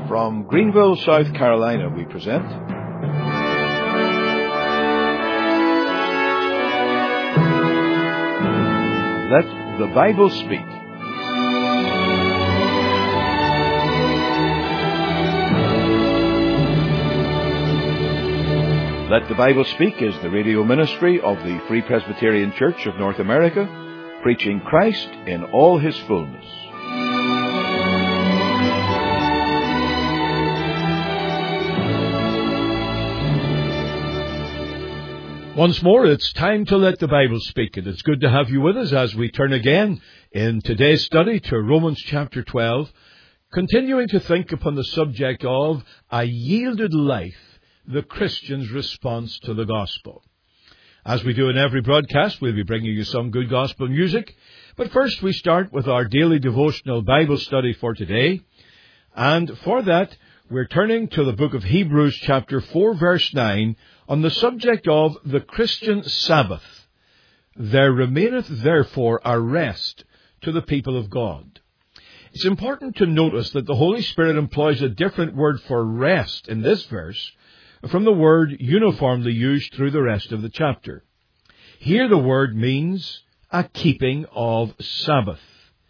From Greenville, South Carolina, we present Let the Bible Speak. Let the Bible Speak is the radio ministry of the Free Presbyterian Church of North America, preaching Christ in all His fullness. Once more, it's time to let the Bible speak, and it's good to have you with us as we turn again in today's study to Romans chapter 12, continuing to think upon the subject of a yielded life, the Christian's response to the gospel. As we do in every broadcast, we'll be bringing you some good gospel music, but first we start with our daily devotional Bible study for today, and for that we're turning to the book of Hebrews chapter 4 verse 9 on the subject of the Christian Sabbath. There remaineth therefore a rest to the people of God. It's important to notice that the Holy Spirit employs a different word for rest in this verse from the word uniformly used through the rest of the chapter. Here the word means a keeping of Sabbath.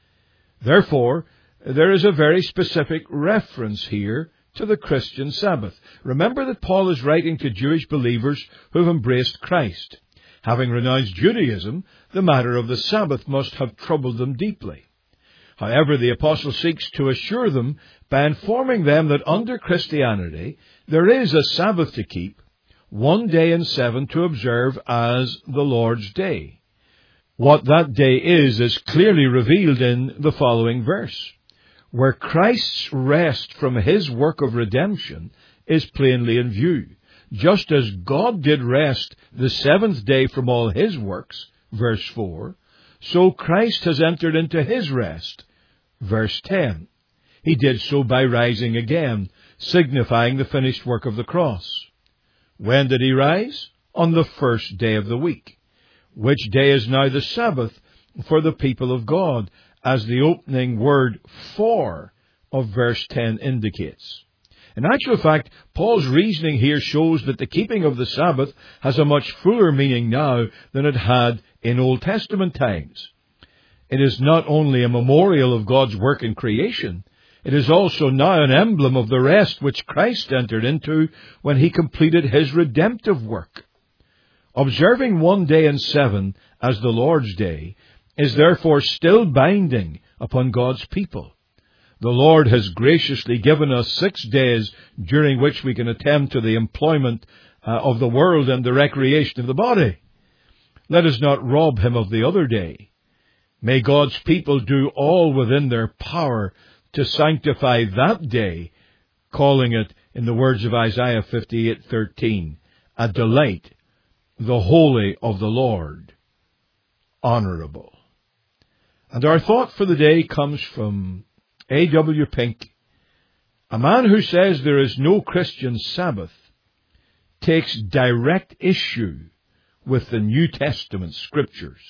Therefore, there is a very specific reference here to the Christian Sabbath. Remember that Paul is writing to Jewish believers who have embraced Christ. Having renounced Judaism, the matter of the Sabbath must have troubled them deeply. However, the apostle seeks to assure them by informing them that under Christianity there is a Sabbath to keep, 1 day in 7 to observe as the Lord's Day. What that day is clearly revealed in the following verse, where Christ's rest from His work of redemption is plainly in view. Just as God did rest the seventh day from all His works, verse 4, so Christ has entered into His rest, verse 10. He did so by rising again, signifying the finished work of the cross. When did He rise? On the first day of the week, which day is now the Sabbath for the people of God, as the opening word for of verse 10 indicates. In actual fact, Paul's reasoning here shows that the keeping of the Sabbath has a much fuller meaning now than it had in Old Testament times. It is not only a memorial of God's work in creation, it is also now an emblem of the rest which Christ entered into when He completed His redemptive work. Observing 1 day in 7 as the Lord's Day is therefore still binding upon God's people. The Lord has graciously given us 6 days during which we can attend to the employment of the world and the recreation of the body. Let us not rob Him of the other day. May God's people do all within their power to sanctify that day, calling it, in the words of Isaiah 58:13, a delight, the holy of the Lord, honorable. And our thought for the day comes from A.W. Pink. A man who says there is no Christian Sabbath takes direct issue with the New Testament Scriptures.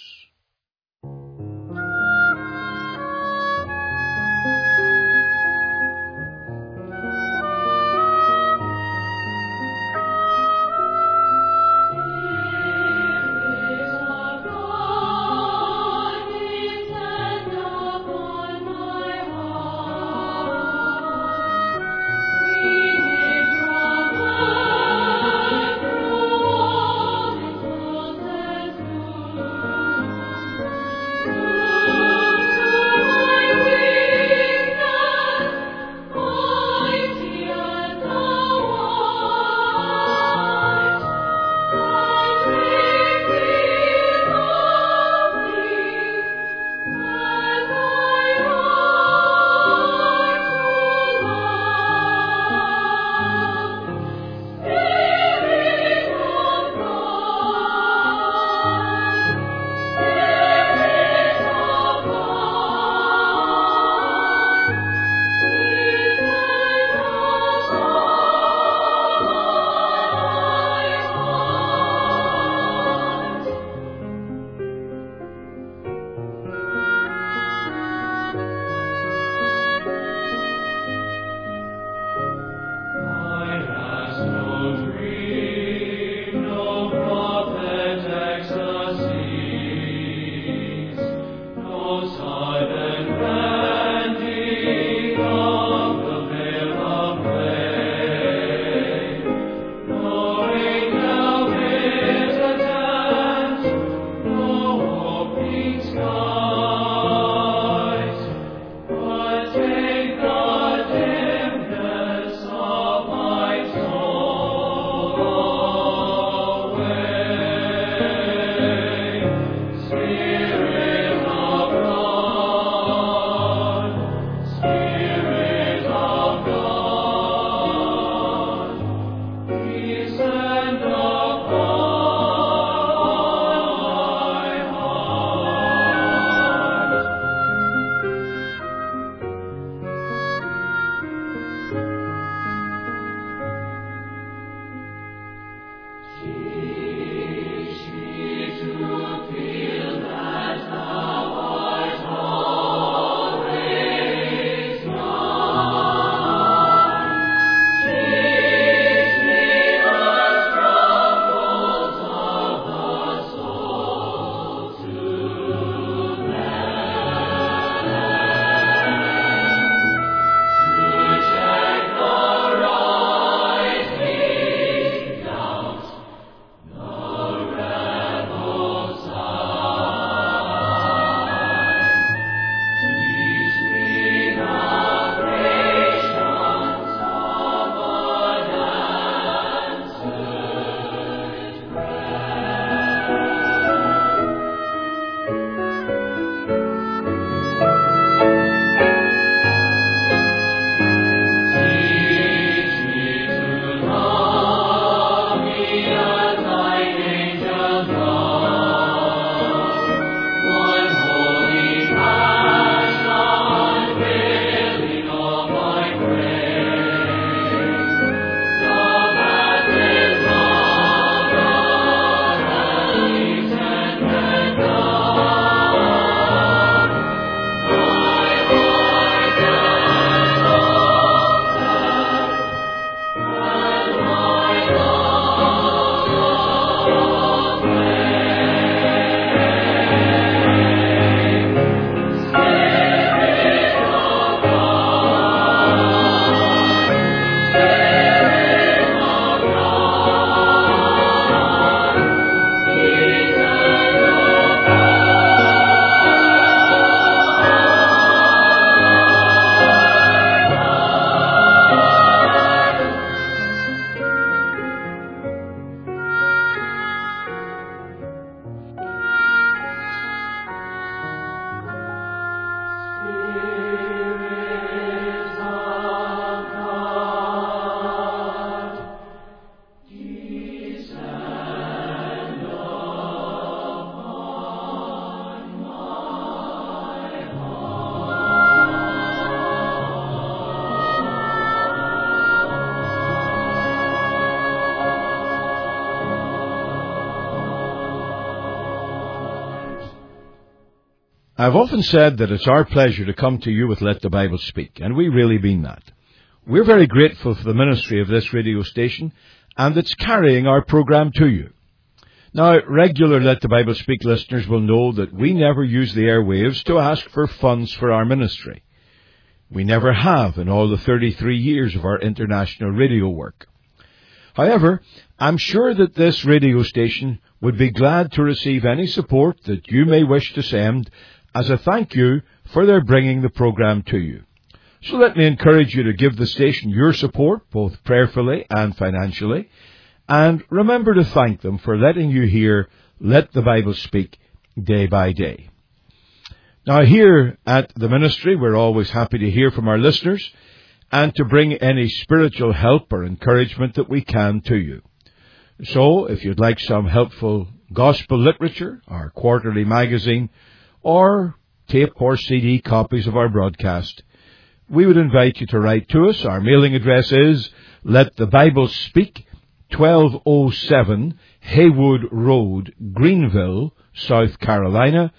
I've often said that it's our pleasure to come to you with Let the Bible Speak, and we really mean that. We're very grateful for the ministry of this radio station, and it's carrying our program to you. Now, regular Let the Bible Speak listeners will know that we never use the airwaves to ask for funds for our ministry. We never have in all the 33 years of our international radio work. However, I'm sure that this radio station would be glad to receive any support that you may wish to send as a thank you for their bringing the program to you. So let me encourage you to give the station your support, both prayerfully and financially, and remember to thank them for letting you hear Let the Bible Speak day by day. Now, here at the ministry, we're always happy to hear from our listeners and to bring any spiritual help or encouragement that we can to you. So, if you'd like some helpful gospel literature, our quarterly magazine, or tape or CD copies of our broadcast, we would invite you to write to us. Our mailing address is Let the Bible Speak, 1207 Haywood Road, Greenville, South Carolina,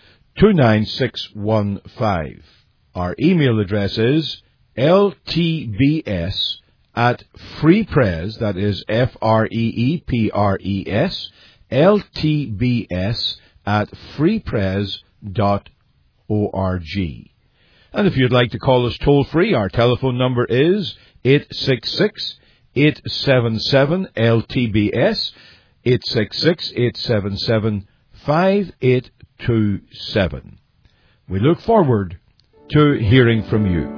29615. Our email address is ltbs@freepres, that is FREEPRES, ltbs@freepres.org. And if you'd like to call us toll-free, our telephone number is 866-877-LTBS, 866-877-5827. We look forward to hearing from you.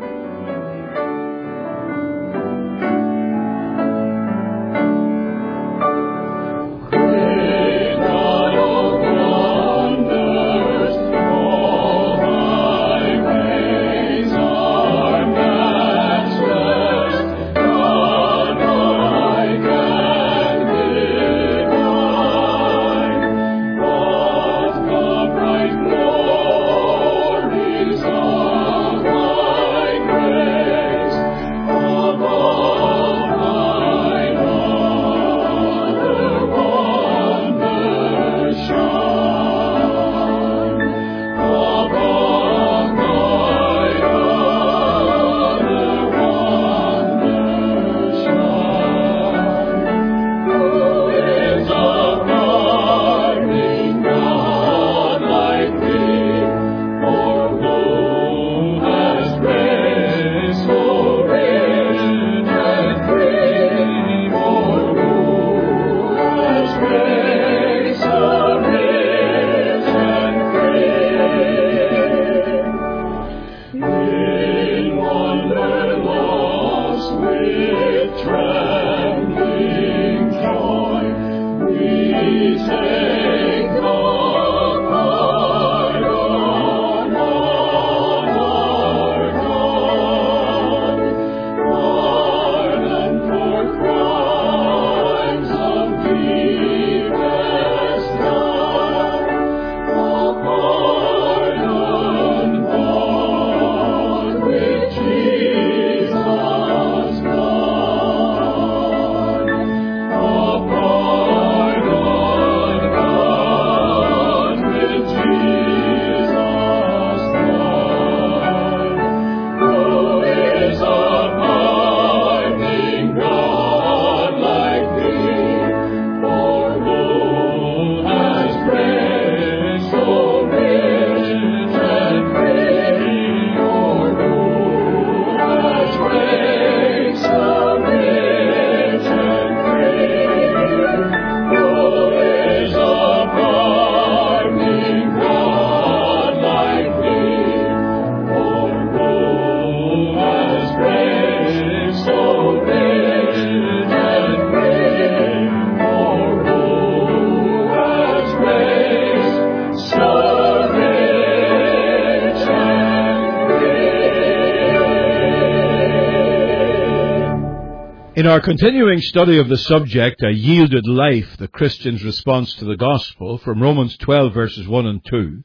In our continuing study of the subject, A Yielded Life, the Christian's Response to the Gospel, from Romans 12, verses 1 and 2,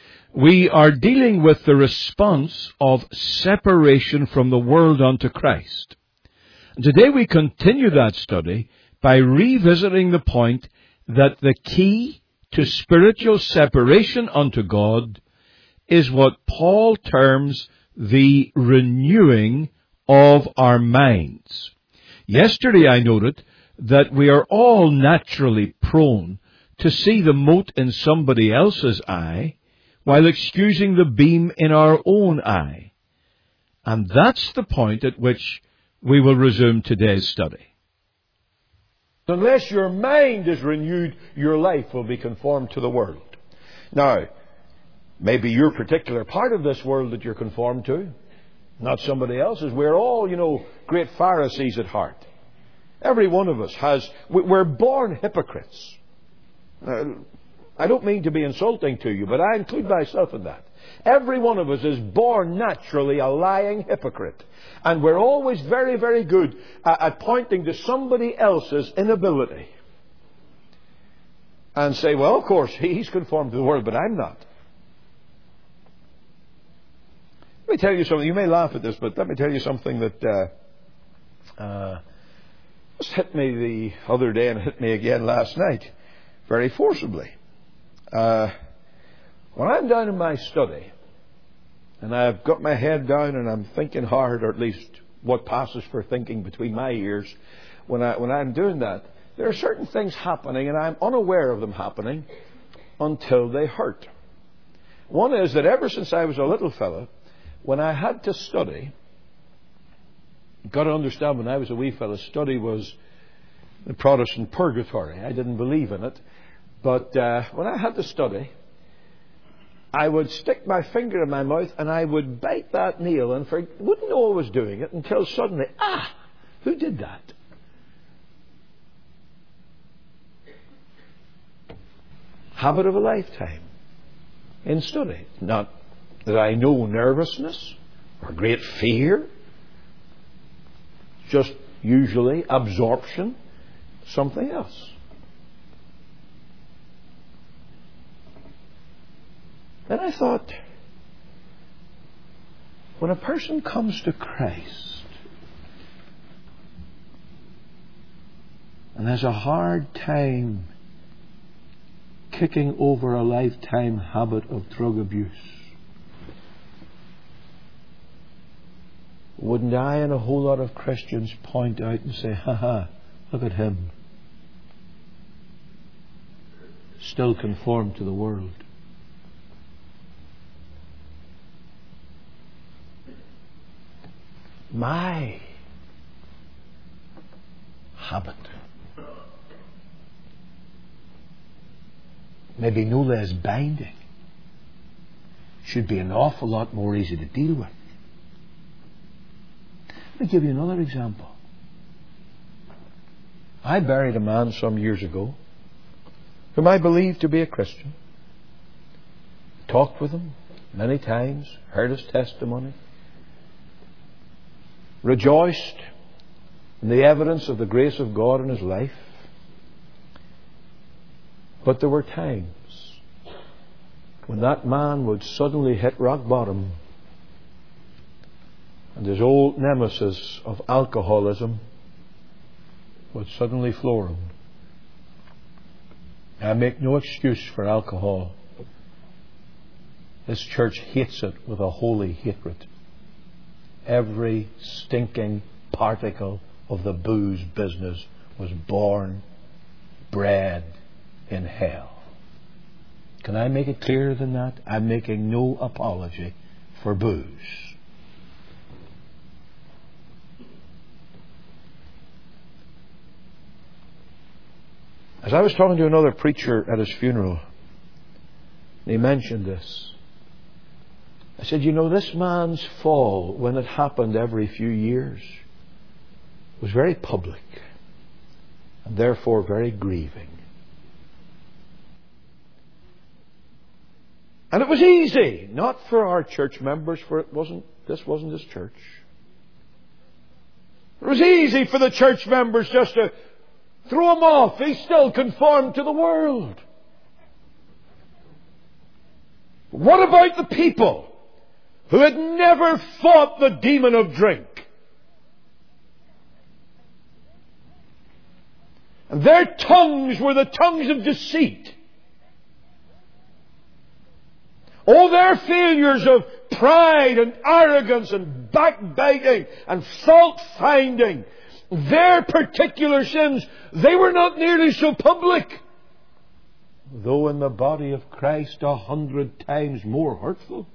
we are dealing with the response of separation from the world unto Christ. And today we continue that study by revisiting the point that the key to spiritual separation unto God is what Paul terms the renewing of our minds. Yesterday I noted that we are all naturally prone to see the mote in somebody else's eye while excusing the beam in our own eye. And that's the point at which we will resume today's study. Unless your mind is renewed, your life will be conformed to the world. Now, maybe your particular part of this world that you're conformed to, not somebody else's. We're all, great Pharisees at heart. Every one of us we're born hypocrites. I don't mean to be insulting to you, but I include myself in that. Every one of us is born naturally a lying hypocrite. And we're always very, very good at pointing to somebody else's inability. And say, well, of course, he's conformed to the world, but I'm not. Let me tell you something. You may laugh at this, but let me tell you something that just hit me the other day and hit me again last night very forcibly. When I'm down in my study and I've got my head down and I'm thinking hard, or at least what passes for thinking between my ears, when I'm doing that, there are certain things happening and I'm unaware of them happening until they hurt. One is that ever since I was a little fella, when I had to study, you've got to understand, when I was a wee fella, study was the Protestant purgatory. I didn't believe in it. But when I had to study, I would stick my finger in my mouth and I would bite that nail and wouldn't know I was doing it until suddenly, who did that? Habit of a lifetime in study. Not that I know nervousness or great fear. Just usually absorption, something else. Then I thought, when a person comes to Christ and has a hard time kicking over a lifetime habit of drug abuse, wouldn't I and a whole lot of Christians point out and say, look at him, still conformed to the world? My habit, maybe no less binding, should be an awful lot more easy to deal with. Let me give you another example. I buried a man some years ago whom I believed to be a Christian. Talked with him many times, heard his testimony, rejoiced in the evidence of the grace of God in his life. But there were times when that man would suddenly hit rock bottom and his old nemesis of alcoholism would suddenly floor him. I make no excuse for alcohol. This church hates it with a holy hatred. Every stinking particle of the booze business was born, bred in hell. Can I make it clearer than that? I'm making no apology for booze. As I was talking to another preacher at his funeral, he mentioned this. I said, this man's fall, when it happened every few years, was very public and therefore very grieving. And it was easy, not for our church members, for this wasn't his church. It was easy for the church members just to throw him off. He's still conformed to the world. What about the people who had never fought the demon of drink? And their tongues were the tongues of deceit. Oh, their failures of pride and arrogance and backbiting and fault-finding, their particular sins, they were not nearly so public. Though in the body of Christ 100 times more hurtful.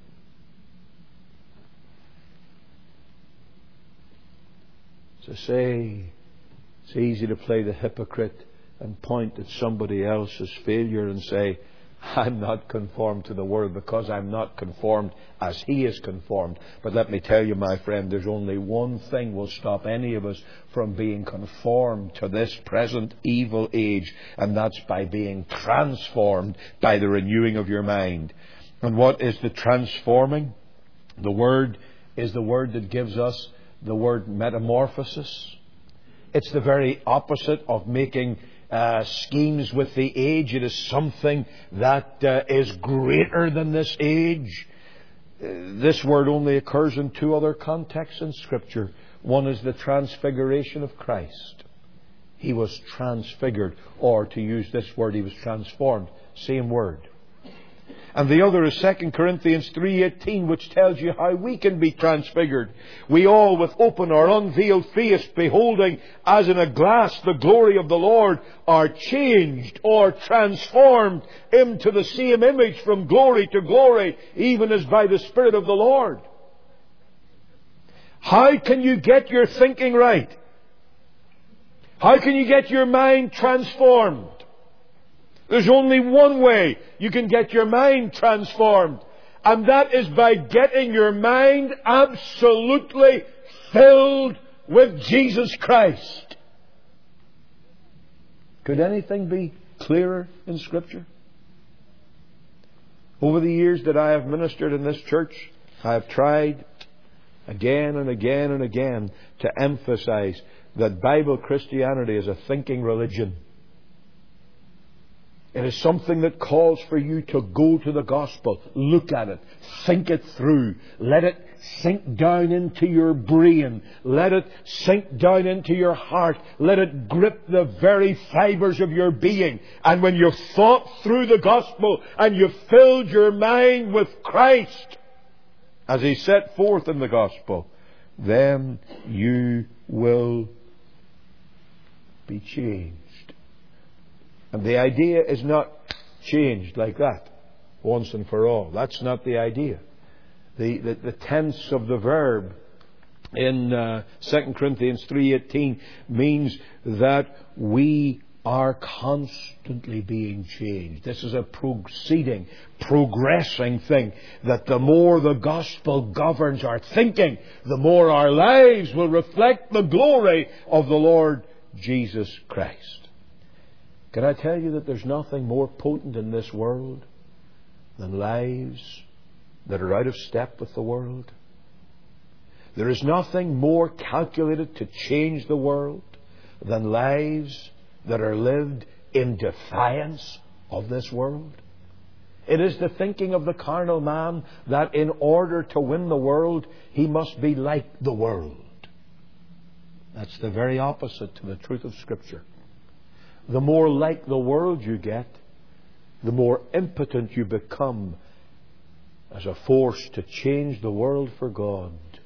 To say, it's easy to play the hypocrite and point at somebody else's failure and say, I'm not conformed to the world because I'm not conformed as He is conformed. But let me tell you, my friend, there's only one thing will stop any of us from being conformed to this present evil age, and that's by being transformed by the renewing of your mind. And what is the transforming? The word is the word that gives us the word metamorphosis. It's the very opposite of making schemes with the age. It is something that is greater than this age. This word only occurs in two other contexts in Scripture. One is the transfiguration of Christ. He was transfigured, or to use this word, He was transformed. Same word. And the other is 2 Corinthians 3:18, which tells you how we can be transfigured. We all, with open or unveiled face, beholding as in a glass the glory of the Lord, are changed or transformed into the same image from glory to glory, even as by the Spirit of the Lord. How can you get your thinking right? How can you get your mind transformed? There's only one way you can get your mind transformed, and that is by getting your mind absolutely filled with Jesus Christ. Could anything be clearer in Scripture? Over the years that I have ministered in this church, I have tried again and again and again to emphasize that Bible Christianity is a thinking religion. It is something that calls for you to go to the gospel, look at it, think it through, let it sink down into your brain, let it sink down into your heart, let it grip the very fibers of your being. And when you've thought through the gospel and you've filled your mind with Christ, as He set forth in the gospel, then you will be changed. And the idea is not changed like that, once and for all. That's not the idea. The tense of the verb in 2 Corinthians 3:18 means that we are constantly being changed. This is a proceeding, progressing thing, that the more the gospel governs our thinking, the more our lives will reflect the glory of the Lord Jesus Christ. Can I tell you that there's nothing more potent in this world than lives that are out of step with the world? There is nothing more calculated to change the world than lives that are lived in defiance of this world. It is the thinking of the carnal man that in order to win the world, he must be like the world. That's the very opposite to the truth of Scripture. The more like the world you get, the more impotent you become as a force to change the world for God.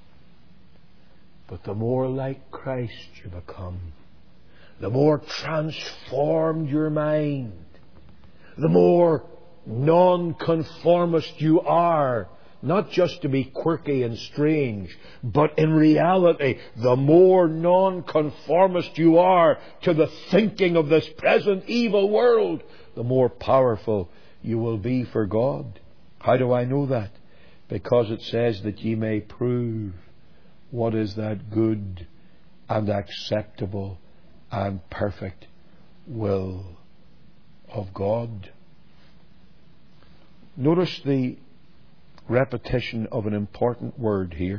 But the more like Christ you become, the more transformed your mind, the more nonconformist you are, not just to be quirky and strange, but in reality, the more nonconformist you are to the thinking of this present evil world, the more powerful you will be for God. How do I know that? Because it says that ye may prove what is that good and acceptable and perfect will of God. Notice the repetition of an important word here.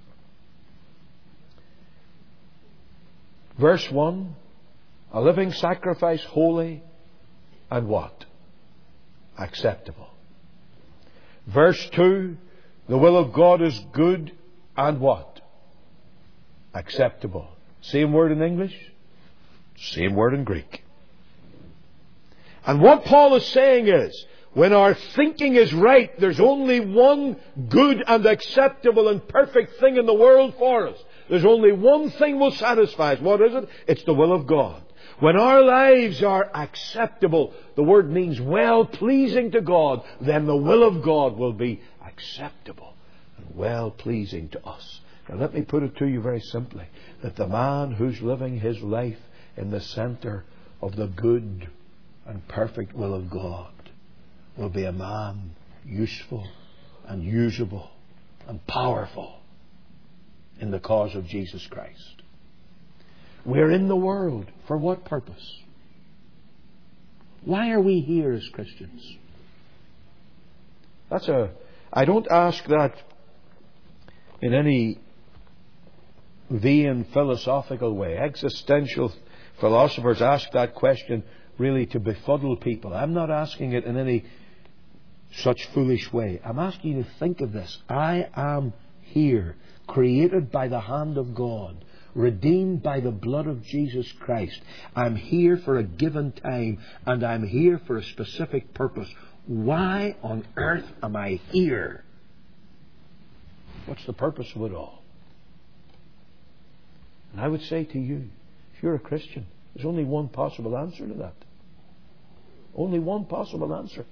Verse 1, a living sacrifice, holy and what? Acceptable. Verse 2, the will of God is good and what? Acceptable. Same word in English, same word in Greek. And what Paul is saying is, When our thinking is right, there's only one good and acceptable and perfect thing in the world for us. There's only one thing will satisfy us. What is it? It's the will of God. When our lives are acceptable, the word means well-pleasing to God, then the will of God will be acceptable and well-pleasing to us. Now let me put it to you very simply, that the man who's living his life in the center of the good and perfect will of God will be a man useful and usable and powerful in the cause of Jesus Christ. We're in the world for what purpose? Why are we here as Christians? I don't ask that in any vain philosophical way. Existential philosophers ask that question really to befuddle people. I'm not asking it in any such foolish way. I'm asking you to think of this. I am here, created by the hand of God, redeemed by the blood of Jesus Christ. I'm here for a given time, and I'm here for a specific purpose. Why on earth am I here? What's the purpose of it all? And I would say to you, if you're a Christian, there's only one possible answer to that. Only one possible answer.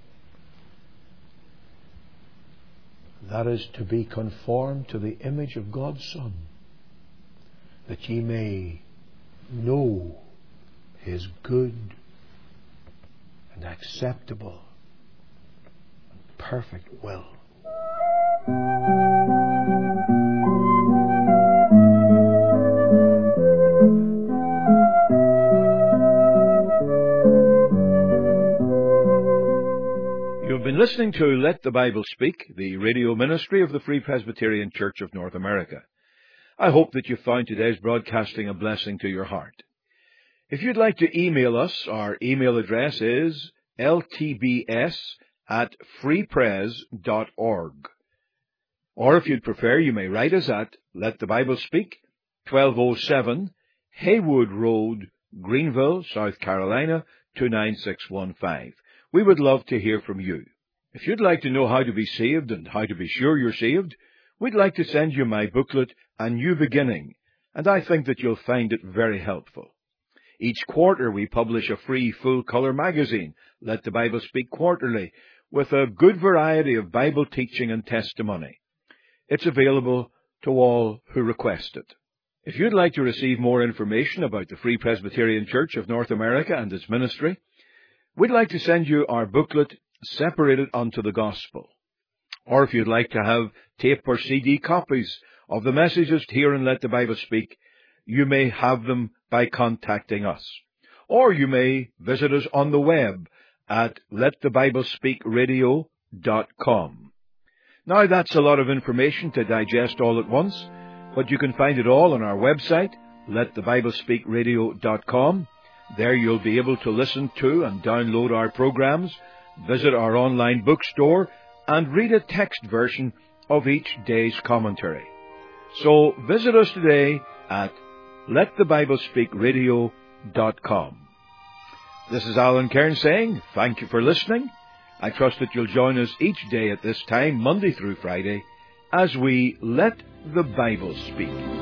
That is to be conformed to the image of God's Son, that ye may know His good and acceptable and perfect will. You've been listening to Let the Bible Speak, the radio ministry of the Free Presbyterian Church of North America. I hope that you found today's broadcasting a blessing to your heart. If you'd like to email us, our email address is ltbs@freepres.org. Or if you'd prefer, you may write us at Let the Bible Speak, 1207 Haywood Road, Greenville, South Carolina, 29615. We would love to hear from you. If you'd like to know how to be saved and how to be sure you're saved, we'd like to send you my booklet, A New Beginning, and I think that you'll find it very helpful. Each quarter we publish a free full-color magazine, Let the Bible Speak Quarterly, with a good variety of Bible teaching and testimony. It's available to all who request it. If you'd like to receive more information about the Free Presbyterian Church of North America and its ministry, we'd like to send you our booklet, Separated unto the Gospel. Or if you'd like to have tape or CD copies of the messages here in Let the Bible Speak, you may have them by contacting us. Or you may visit us on the web at letthebiblespeakradio.com. Now that's a lot of information to digest all at once, but you can find it all on our website, letthebiblespeakradio.com. There you'll be able to listen to and download our programs, visit our online bookstore, and read a text version of each day's commentary. So visit us today at letthebiblespeakradio.com. This is Alan Cairn saying thank you for listening. I trust that you'll join us each day at this time, Monday through Friday, as we Let the Bible Speak.